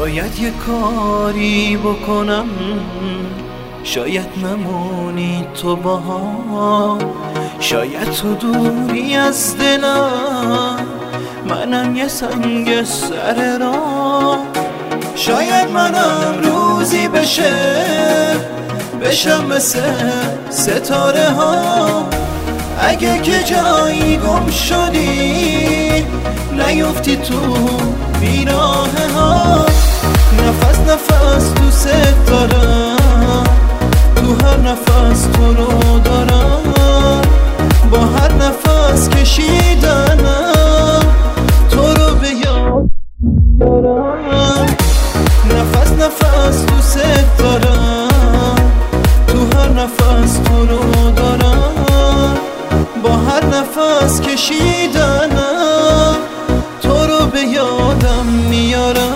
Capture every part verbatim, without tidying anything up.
باید یه کاری بکنم، شاید نمونی تو باها، شاید تو دوری از دلم، منم یه سنگ سر راه. شاید منم روزی بشه بشم مثل ستاره ها، اگه که جایی گم شدی نیفتی تو بیراهه ها. نفس نفس دوست دارم، تو هر نفس تو رو دارم، با هر نفس کشیدنم تو رو به یاد میارم. نفس نفس دوست دارم، تو هر نفس تو رو دارم، با هر نفس کشیدنم تو رو به یادم میارم.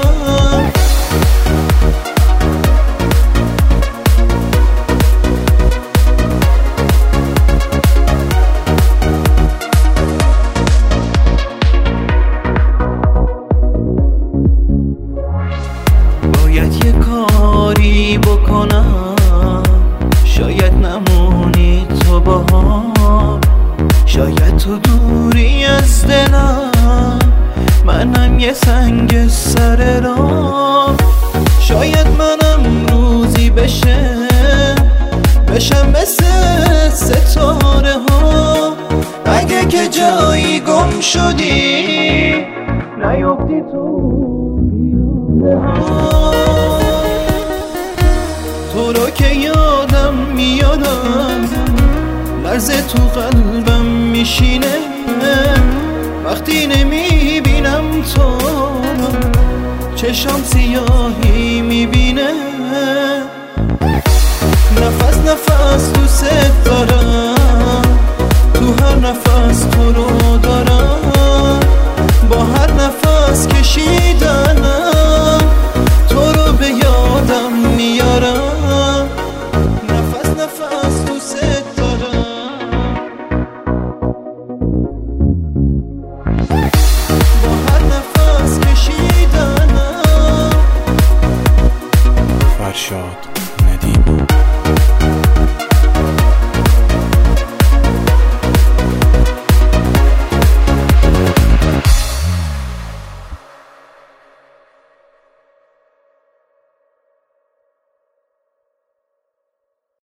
باید یه کاری بکنم، شاید نمونی تو باها، شاید تو دوری از دلم، منم یه سنگ سر راه. شاید منم روزی بشه بشم مثل ستاره ها، اگه که جایی گم شدی نیفتی تو بیراهه ها. تو رو که یادم میادم، لرزه تو قلبم میشینه وقتی نمیبینم تو، چشم سیاهی میبینه. نفس نفس دوست دارم، تو هر نفس تو رو دارم، با هر نفس کشیدم